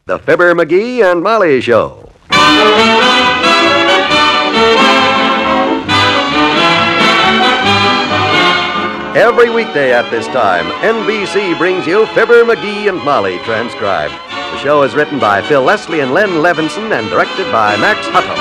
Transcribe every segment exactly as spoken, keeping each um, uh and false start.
The Fibber, McGee, and Molly Show. Every weekday at this time, N B C brings you Fibber, McGee, and Molly transcribed. The show is written by Phil Leslie and Len Levinson and directed by Max Hutto.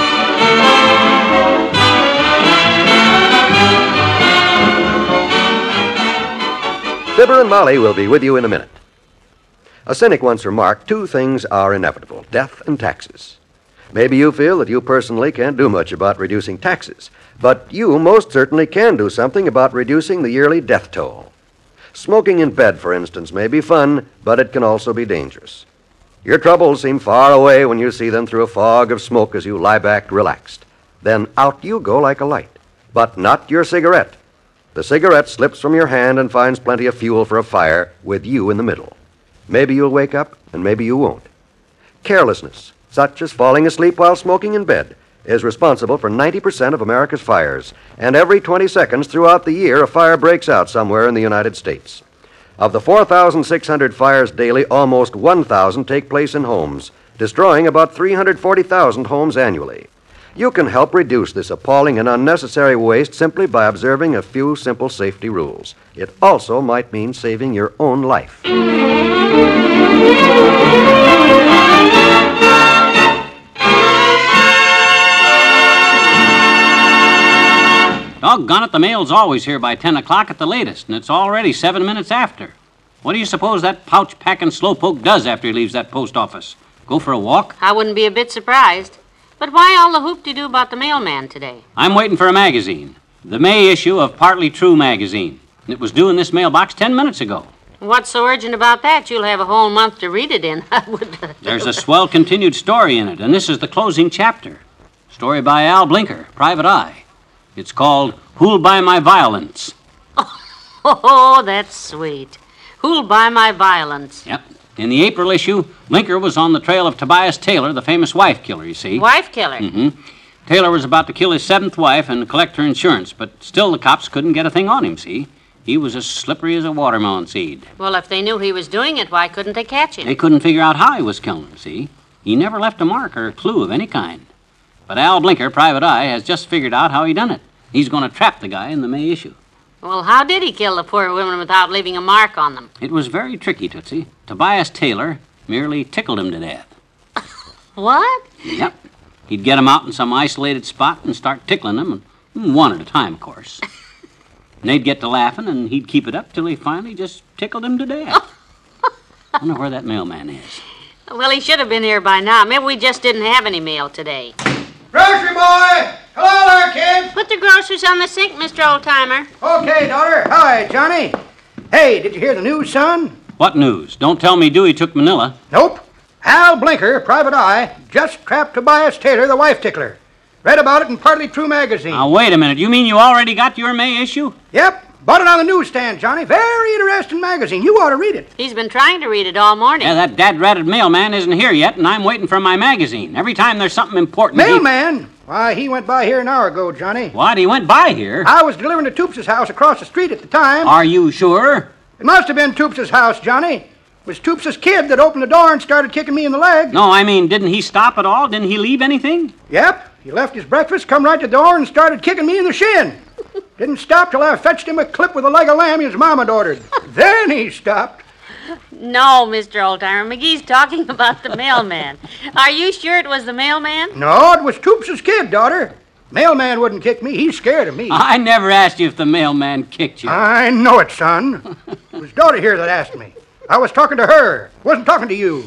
Fibber and Molly will be with you in a minute. A cynic once remarked, two things are inevitable, death and taxes. Maybe you feel that you personally can't do much about reducing taxes, but you most certainly can do something about reducing the yearly death toll. Smoking in bed, for instance, may be fun, but it can also be dangerous. Your troubles seem far away when you see them through a fog of smoke as you lie back relaxed. Then out you go like a light, but not your cigarette. The cigarette slips from your hand and finds plenty of fuel for a fire with you in the middle. Maybe you'll wake up, and maybe you won't. Carelessness, such as falling asleep while smoking in bed, is responsible for ninety percent of America's fires, and every twenty seconds throughout the year, a fire breaks out somewhere in the United States. Of the four thousand six hundred fires daily, almost one thousand take place in homes, destroying about three hundred forty thousand homes annually. You can help reduce this appalling and unnecessary waste simply by observing a few simple safety rules. It also might mean saving your own life. Doggone it, the mail's always here by ten o'clock at the latest, and it's already seven minutes after. What do you suppose that pouch-packing slowpoke does after he leaves that post office? Go for a walk? I wouldn't be a bit surprised. But why all the hoop-de-doo about the mailman today? I'm waiting for a magazine. The May issue of Partly True magazine. It was due in this mailbox ten minutes ago. What's so urgent about that? You'll have a whole month to read it in. I would... There's a swell continued story in it, and this is the closing chapter. Story by Al Blinker, Private Eye. It's called Who'll Buy My Violence? Oh, that's sweet. Who'll buy my violence? Yep. In the April issue, Blinker was on the trail of Tobias Taylor, the famous wife killer, you see. Wife killer? Mm-hmm. Taylor was about to kill his seventh wife and collect her insurance, but still the cops couldn't get a thing on him, see? He was as slippery as a watermelon seed. Well, if they knew he was doing it, why couldn't they catch him? They couldn't figure out how he was killing him, see? He never left a mark or a clue of any kind. But Al Blinker, Private Eye, has just figured out how he done it. He's going to trap the guy in the May issue. Well, how did he kill the poor women without leaving a mark on them? It was very tricky, Tootsie. Tobias Taylor merely tickled him to death. What? Yep. He'd get him out in some isolated spot and start tickling them, and one at a time, of course. And they'd get to laughing, and he'd keep it up till he finally just tickled him to death. I wonder where that mailman is. Well, he should have been here by now. Maybe we just didn't have any mail today. Grocery boy! Hello there, kid! Put the groceries on the sink, Mister Oldtimer. Okay, daughter. Hi, Johnny. Hey, did you hear the news, son? What news? Don't tell me Dewey took Manila. Nope. Al Blinker, Private Eye, just trapped Tobias Taylor, the wife tickler. Read about it in Partly True magazine. Now, wait a minute. You mean you already got your May issue? Yep. Bought it on the newsstand, Johnny. Very interesting magazine. You ought to read it. He's been trying to read it all morning. Yeah, that dad-ratted mailman isn't here yet, and I'm waiting for my magazine. Every time there's something important... Mailman? He... Why, he went by here an hour ago, Johnny. What? He went by here? I was delivering to Toops' house across the street at the time. Are you sure? It must have been Toops' house, Johnny. It was Toops' kid that opened the door and started kicking me in the leg. No, I mean, didn't he stop at all? Didn't he leave anything? Yep. He left his breakfast, come right to the door, and started kicking me in the shin. Didn't stop till I fetched him a clip with a leg of lamb his mama ordered. Then he stopped. No, Mister Oldtimer. McGee's talking about the mailman. Are you sure it was the mailman? No, it was Toops' kid, daughter. Mailman wouldn't kick me. He's scared of me. I never asked you if the mailman kicked you. I know it, son. It was daughter here that asked me. I was talking to her. Wasn't talking to you.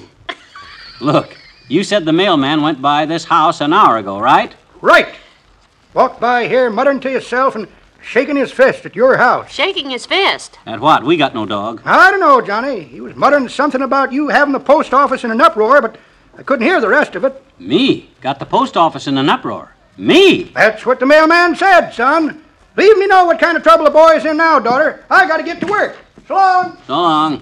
Look, you said the mailman went by this house an hour ago, right? Right. Walked by here muttering to himself and shaking his fist at your house. Shaking his fist? At what? We got no dog. I don't know, Johnny. He was muttering something about you having the post office in an uproar, but I couldn't hear the rest of it. Me? Got the post office in an uproar? Me? That's what the mailman said, son. Leave me know what kind of trouble the boy is in now, daughter. I gotta get to work. So long. So long.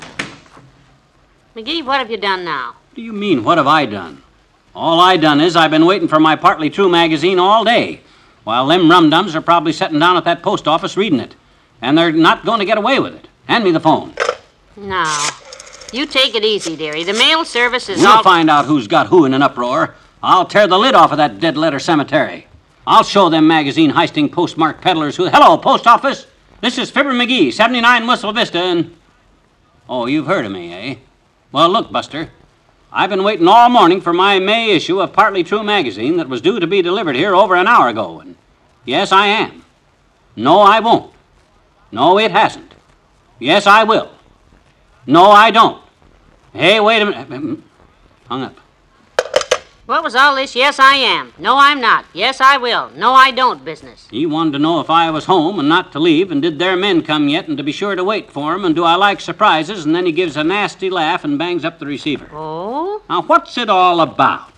McGee, what have you done now? What do you mean, what have I done? All I done is I've been waiting for my Partly True magazine all day, while them rum-dums are probably sitting down at that post office reading it. And they're not going to get away with it. Hand me the phone. No. You take it easy, dearie. The mail service is We'll all... find out who's got who in an uproar. I'll tear the lid off of that dead letter cemetery. I'll show them magazine heisting postmark peddlers who... Hello, post office. This is Fibber McGee, seventy-nine Whistle Vista, and... Oh, you've heard of me, eh? Well, look, Buster. I've been waiting all morning for my May issue of Partly True magazine that was due to be delivered here over an hour ago, and... Yes, I am. No, I won't. No, it hasn't. Yes, I will. No, I don't. Hey, wait a minute. Hung up. What was all this yes, I am? No, I'm not. Yes, I will. No, I don't business. He wanted to know if I was home and not to leave, and did their men come yet, and to be sure to wait for 'em, and do I like surprises, and then he gives a nasty laugh and bangs up the receiver. Oh? Now, what's it all about?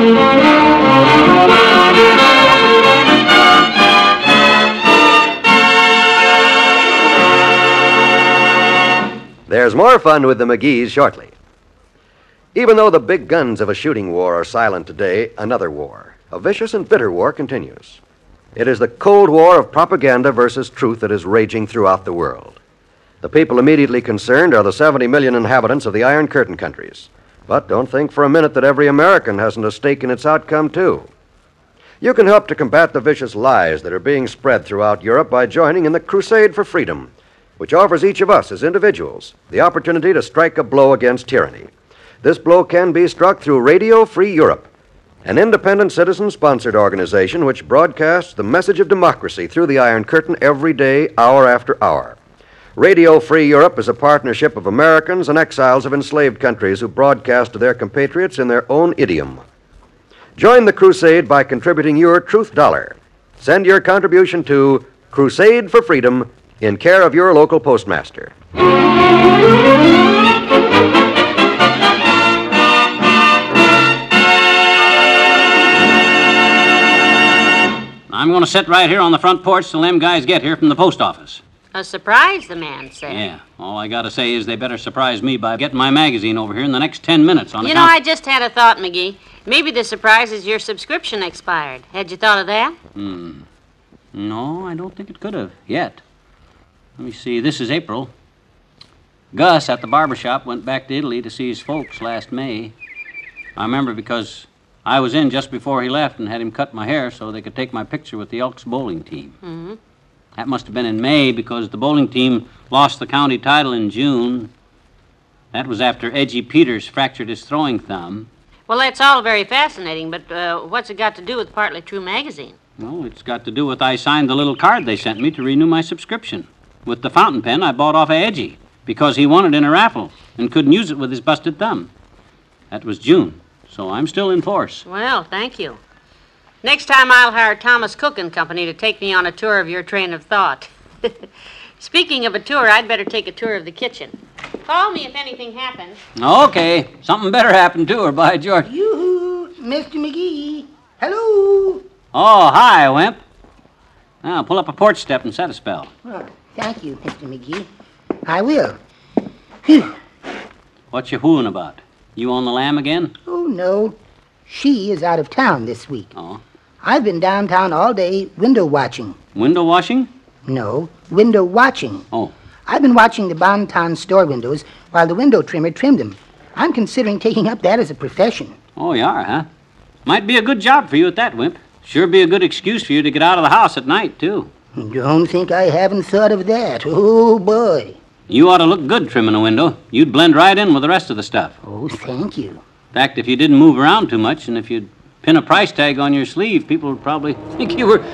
There's more fun with the McGees shortly. Even though the big guns of a shooting war are silent today, another war, a vicious and bitter war, continues. It is the Cold War of propaganda versus truth that is raging throughout the world. The people immediately concerned are the seventy million inhabitants of the Iron Curtain countries. But don't think for a minute that every American hasn't a stake in its outcome, too. You can help to combat the vicious lies that are being spread throughout Europe by joining in the Crusade for Freedom, which offers each of us as individuals the opportunity to strike a blow against tyranny. This blow can be struck through Radio Free Europe, an independent citizen-sponsored organization which broadcasts the message of democracy through the Iron Curtain every day, hour after hour. Radio Free Europe is a partnership of Americans and exiles of enslaved countries who broadcast to their compatriots in their own idiom. Join the crusade by contributing your truth dollar. Send your contribution to Crusade for Freedom in care of your local postmaster. I'm going to sit right here on the front porch till them guys get here from the post office. A surprise, the man said. Yeah, all I got to say is they better surprise me by getting my magazine over here in the next ten minutes on You account... know, I just had a thought, McGee. Maybe the surprise is your subscription expired. Had you thought of that? Hmm. No, I don't think it could have, yet. Let me see, this is April. Gus at the barber shop went back to Italy to see his folks last May. I remember because I was in just before he left and had him cut my hair so they could take my picture with the Elks bowling team. Mm-hmm. That must have been in May because the bowling team lost the county title in June. That was after Edgy Peters fractured his throwing thumb. Well, that's all very fascinating, but uh, what's it got to do with Partly True magazine? Well, it's got to do with I signed the little card they sent me to renew my subscription with the fountain pen I bought off of Edgy because he won it in a raffle and couldn't use it with his busted thumb. That was June, so I'm still in force. Well, thank you. Next time I'll hire Thomas Cook and Company to take me on a tour of your train of thought. Speaking of a tour, I'd better take a tour of the kitchen. Call me if anything happens. Okay, something better happened to her, by George. Yoo-hoo, Mister McGee. Hello. Oh, hi, Wimp. Now, pull up a porch step and set a spell. Oh, thank you, Mister McGee. I will. Phew. What you hooing about? You on the lam again? Oh, no. She is out of town this week. Oh. I've been downtown all day window watching. Window washing? No, window watching. Oh. I've been watching the Bonton store windows while the window trimmer trimmed them. I'm considering taking up that as a profession. Oh, you are, huh? Might be a good job for you at that, Wimp. Sure be a good excuse for you to get out of the house at night, too. Don't think I haven't thought of that. Oh, boy. You ought to look good trimming a window. You'd blend right in with the rest of the stuff. Oh, thank you. In fact, if you didn't move around too much and if you'd pin a price tag on your sleeve, people would probably think you were...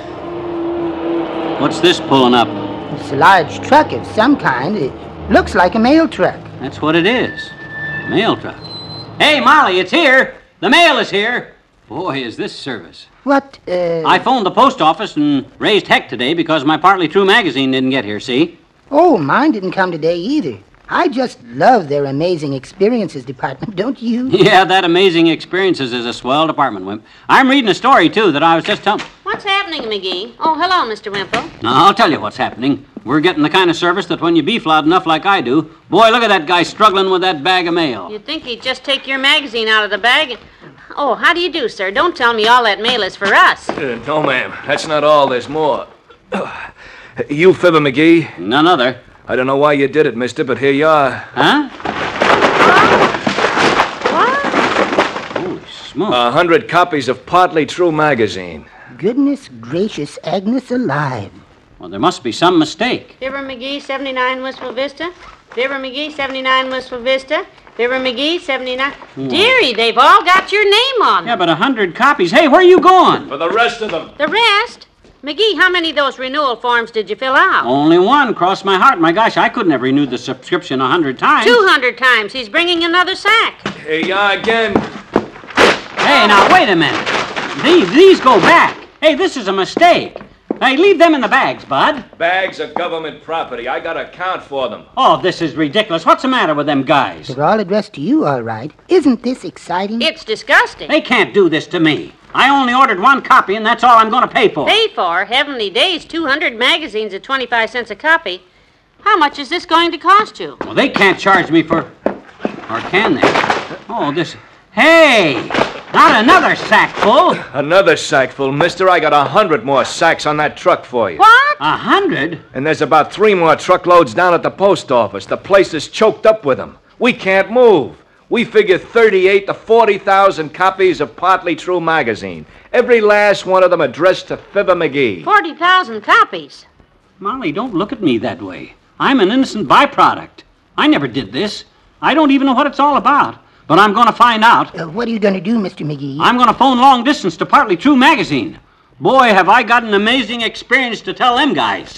What's this pulling up? It's a large truck of some kind. It looks like a mail truck. That's what it is. Mail truck. Hey, Molly, it's here. The mail is here. Boy, is this service. What, uh... I phoned the post office and raised heck today because my Partly True magazine didn't get here, see? Oh, mine didn't come today either. I just love their amazing experiences department, don't you? Yeah, that amazing experiences is a swell department, Wimp. I'm reading a story, too, that I was just telling... What's happening, McGee? Oh, hello, Mister Wimple. Now, I'll tell you what's happening. We're getting the kind of service that when you beef loud enough like I do, boy, look at that guy struggling with that bag of mail. You'd think he'd just take your magazine out of the bag and... Oh, how do you do, sir? Don't tell me all that mail is for us. Uh, no, ma'am. That's not all. There's more. You Fibber McGee? None other. I don't know why you did it, mister, but here you are. Huh? Holy smoke. A hundred copies of Partly True magazine. Goodness gracious, Agnes alive. Well, there must be some mistake. Fibber McGee, seventy-nine Wistful Vista. Fibber McGee, seventy-nine Wistful Vista. Fibber McGee, seventy-nine. Dearie, they've all got your name on them. Yeah, but a hundred copies. Hey, where are you going? For the rest of them. The rest? McGee, how many of those renewal forms did you fill out? Only one. Cross my heart. My gosh, I couldn't have renewed the subscription a hundred times. Two hundred times. He's bringing another sack. Here you are again. Hey, now, wait a minute. These, these go back. Hey, this is a mistake. Hey, leave them in the bags, Bud. Bags of government property. I gotta account for them. Oh, this is ridiculous. What's the matter with them guys? They're all addressed to you, all right. Isn't this exciting? It's disgusting. They can't do this to me. I only ordered one copy, and that's all I'm going to pay for. Pay for Heavenly Days, two hundred magazines at twenty-five cents a copy. How much is this going to cost you? Well, they can't charge me for... Or can they? Oh, this... Hey! Not another sack full. Another sack full, mister. I got a hundred more sacks on that truck for you. What? A hundred? And there's about three more truckloads down at the post office. The place is choked up with them. We can't move. We figure thirty-eight to forty thousand copies of Partly True magazine. Every last one of them addressed to Fibber McGee. forty thousand copies. Molly, don't look at me that way. I'm an innocent byproduct. I never did this. I don't even know what it's all about. But I'm going to find out. Uh, what are you going to do, Mister McGee? I'm going to phone long distance to Partly True magazine. Boy, have I got an amazing experience to tell them guys.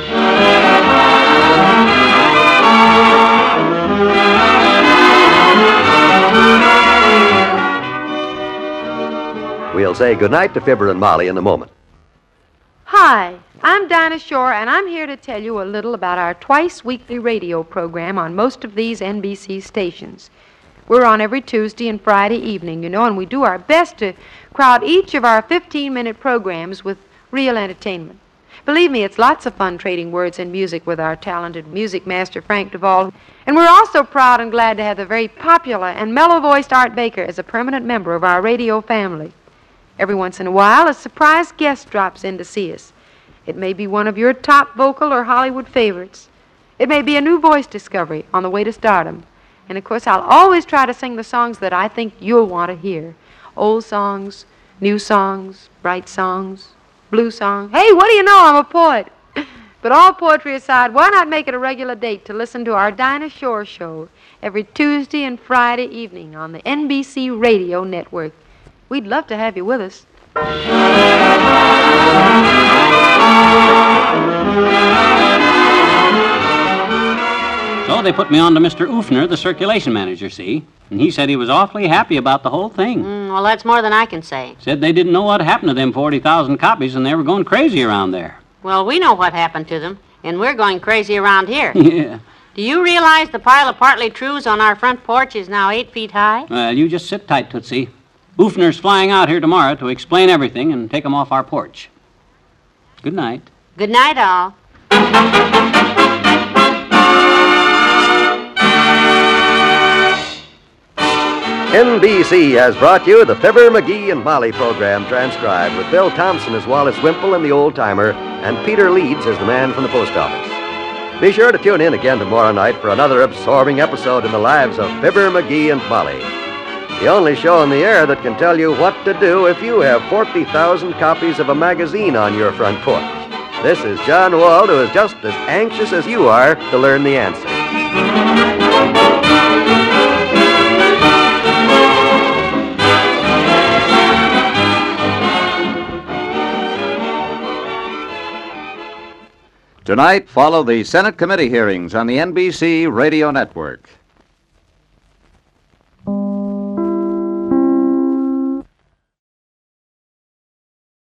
We'll say goodnight to Fibber and Molly in a moment. Hi, I'm Dinah Shore, and I'm here to tell you a little about our twice-weekly radio program on most of these N B C stations. We're on every Tuesday and Friday evening, you know, and we do our best to crowd each of our fifteen-minute programs with real entertainment. Believe me, it's lots of fun trading words and music with our talented music master, Frank Duvall. And we're also proud and glad to have the very popular and mellow-voiced Art Baker as a permanent member of our radio family. Every once in a while, a surprise guest drops in to see us. It may be one of your top vocal or Hollywood favorites. It may be a new voice discovery on the way to stardom. And, of course, I'll always try to sing the songs that I think you'll want to hear. Old songs, new songs, bright songs, blue songs. Hey, what do you know? I'm a poet. But all poetry aside, why not make it a regular date to listen to our Dinah Shore Show every Tuesday and Friday evening on the N B C Radio Network? We'd love to have you with us. So they put me on to Mister Oofner, the circulation manager, see? And he said he was awfully happy about the whole thing. Mm, well, that's more than I can say. Said they didn't know what happened to them forty thousand copies, and they were going crazy around there. Well, we know what happened to them, and we're going crazy around here. Yeah. Do you realize the pile of Partly Trues on our front porch is now eight feet high? Well, you just sit tight, Tootsie. Oofner's flying out here tomorrow to explain everything and take 'em off our porch. Good night. Good night, all. N B C has brought you the Fibber, McGee, and Molly program transcribed with Bill Thompson as Wallace Wimple and the old-timer and Peter Leeds as the man from the post office. Be sure to tune in again tomorrow night for another absorbing episode in the lives of Fibber, McGee, and Molly. The only show on the air that can tell you what to do if you have forty thousand copies of a magazine on your front porch. This is John Wald, who is just as anxious as you are to learn the answer. Tonight, follow the Senate committee hearings on the N B C Radio Network.